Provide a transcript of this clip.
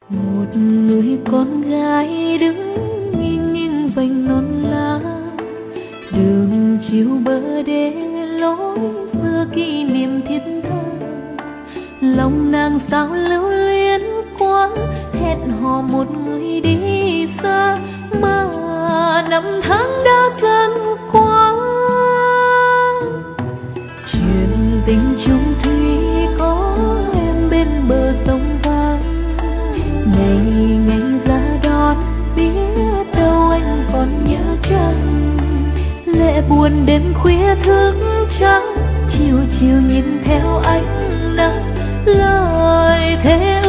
Một người con gái đứng nghiêng nghiêng vành non lá, đường chiều bờ đê lối xưa kỷ niệm thiết tha. Lòng nàng sao lưu luyến quá, hẹn hò một người đi xa, mà năm tháng đã dần qua. Chuyện tình chung thủy có em bên bờ sông vắng, ngày ngày ra đón biết đâu anh còn nhớ chăng. Lệ buồn đêm khuya thức trắng, chiều chiều nhìn theo ánh nắng, lời thề